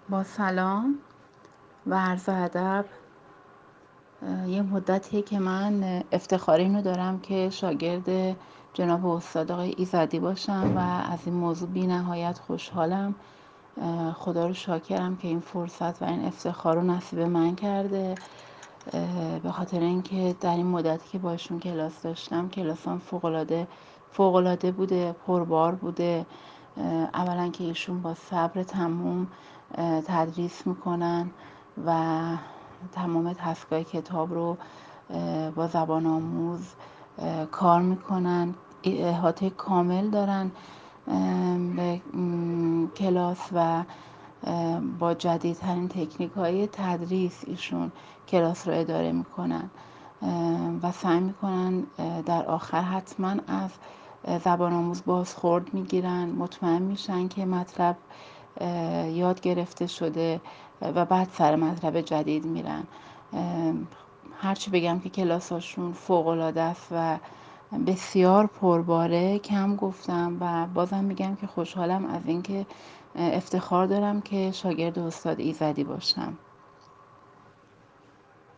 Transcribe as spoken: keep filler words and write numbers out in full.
با سلام و عرض ادب. یه مدتیه که من افتخار اینو دارم که شاگرد جناب استاد آقای ایزدی باشم و از این موضوع بی نهایت خوشحالم. خدا رو شاکرم که این فرصت و این افتخار رو نصیب من کرده، به خاطر اینکه در این مدتی که باشون کلاس داشتم کلاسام فوق‌العاده فوق‌العاده بوده، پربار بوده. اولا که ایشون با صبر تموم تدریس میکنن و تمام تسکای کتاب رو با زبان آموز کار میکنن، احاطه کامل دارن به کلاس و با جدیدترین تکنیک های تدریس ایشون کلاس رو اداره میکنن و سعی میکنن در آخر حتما از زبان آموز بازخورد میگیرن، مطمئن میشن که مطلب یاد گرفته شده و بعد سر مطلب جدید میرن. هرچی بگم که کلاساشون فوق‌العاده است و بسیار پرباره کم گفتم و بازم میگم که خوشحالم از اینکه افتخار دارم که شاگرد استاد ایزدی باشم.